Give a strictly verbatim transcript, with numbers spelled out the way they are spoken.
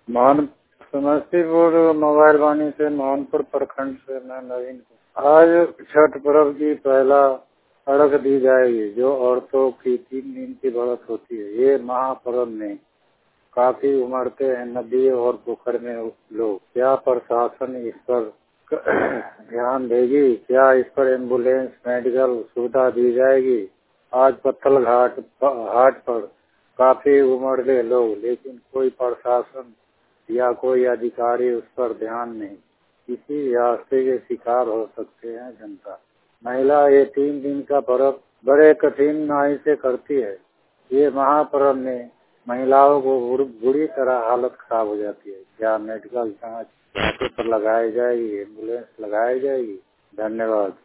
Mohan Samastipur mobile वाणी से मोहनपुर प्रखंड से मैं नवीन। आज छठ पर्व की पहला अर्घ दी जाएगी, जो औरतों की तीन दिन की व्रत होती है। ये महापर्व में काफी उमड़ते हैं नदी और पोखर में लोग। क्या प्रशासन इस पर ध्यान देगी? क्या इस पर एम्बुलेंस मेडिकल सुविधा दी जाएगी? आज पत्थल घाट घाट पर काफी उमड़ गए लोग, लेकिन कोई प्रशासन या कोई अधिकारी उस पर ध्यान नहीं। इसी रास्ते के शिकार हो सकते हैं जनता। महिला ये तीन दिन का पर्व बड़े कठिनाई से करती है। ये महापर्व में महिलाओं को बुरी तरह हालत खराब हो जाती है। क्या मेडिकल जांच पर लगाई जाएगी? एम्बुलेंस लगाई जाएगी? धन्यवाद।